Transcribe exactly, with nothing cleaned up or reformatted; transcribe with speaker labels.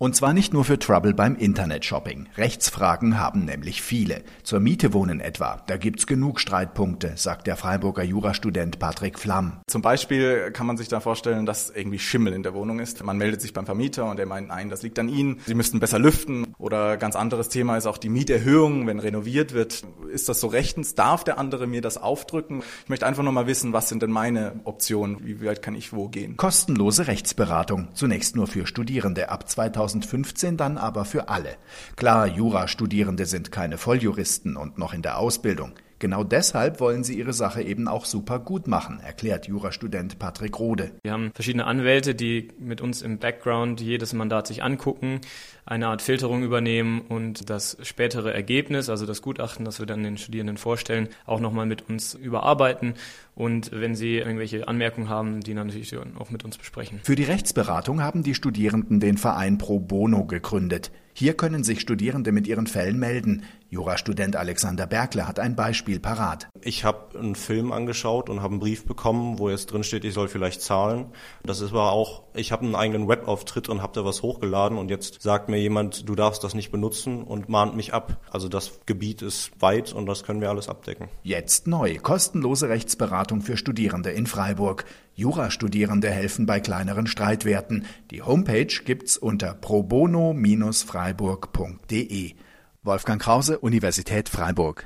Speaker 1: Und zwar nicht nur für Trouble beim Internetshopping. Rechtsfragen haben nämlich viele. Zur Miete wohnen etwa. Da gibt's genug Streitpunkte, sagt der Freiburger Jurastudent Patrick Flamm.
Speaker 2: Zum Beispiel kann man sich da vorstellen, dass irgendwie Schimmel in der Wohnung ist. Man meldet sich beim Vermieter und der meint, nein, das liegt an Ihnen. Sie müssten besser lüften. Oder ganz anderes Thema ist auch die Mieterhöhung, wenn renoviert wird. Ist das so rechtens? Darf der andere mir das aufdrücken? Ich möchte einfach nur mal wissen, was sind denn meine Optionen? Wie weit kann ich wo gehen?
Speaker 1: Kostenlose Rechtsberatung. Zunächst nur für Studierende ab zweitausendfünfzehn, dann aber für alle. Klar, Jurastudierende sind keine Volljuristen und noch in der Ausbildung. Genau deshalb wollen sie ihre Sache eben auch super gut machen, erklärt Jurastudent Patrick Rode.
Speaker 3: Wir haben verschiedene Anwälte, die mit uns im Background jedes Mandat sich angucken, eine Art Filterung übernehmen und das spätere Ergebnis, also das Gutachten, das wir dann den Studierenden vorstellen, auch nochmal mit uns überarbeiten und wenn sie irgendwelche Anmerkungen haben, die dann natürlich auch mit uns besprechen.
Speaker 1: Für die Rechtsberatung haben die Studierenden den Verein Pro Bono gegründet. Hier können sich Studierende mit ihren Fällen melden. Jurastudent Alexander Berkle hat ein Beispiel parat.
Speaker 4: Ich habe einen Film angeschaut und habe einen Brief bekommen, wo jetzt drin steht, ich soll vielleicht zahlen. Das ist aber auch, ich habe einen eigenen Webauftritt und habe da was hochgeladen und jetzt sagt mir jemand, du darfst das nicht benutzen und mahnt mich ab. Also das Gebiet ist weit und das können wir alles abdecken.
Speaker 1: Jetzt neu, kostenlose Rechtsberatung für Studierende in Freiburg. Jurastudierende helfen bei kleineren Streitwerten. Die Homepage gibt's unter pro bono Bindestrich freiburg punkt de. Wolfgang Krause, Universität Freiburg.